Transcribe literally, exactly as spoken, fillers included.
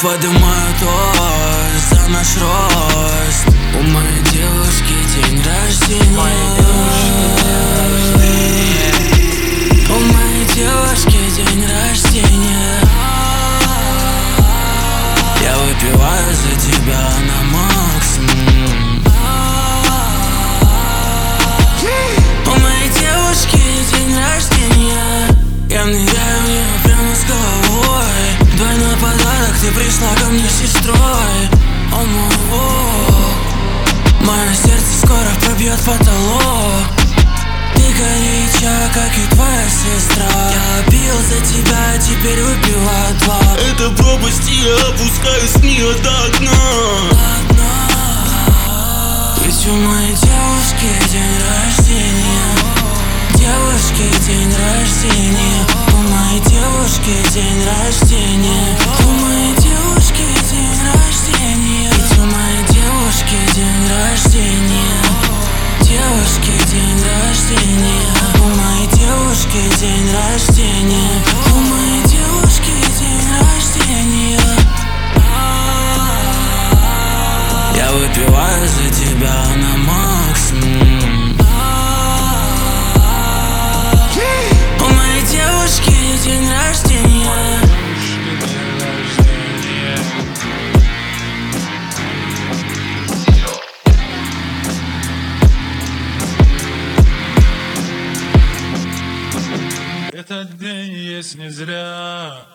поднимаю тост за наш рост. У моей девушки день рождения. У моей девушки день рождения. Я выпиваю за тебя на максимум. У моей девушки день рождения. Я ныряю в нее прямо с головой. Двойной подарок, ты пришла ко мне с сестрой. О мой бог, мое сердце скоро пробьет потолок. Ты горяча, как и твоя сестра. Я пил за тебя, теперь выпиваю два. Это пропасть, и я опускаюсь в нее до дна. Ведь у моей девушки день рождения. Девушки день рождения. У моей девушки день рождения. У моей девушки день рождения. Ведь у моей девушки день рождения. Девушки день рождения. У моей девушки день рождения. У моей девушки день рождения. Я выпиваю за тебя на максимум. У моей девушки день рождения. Этот день есть не зря.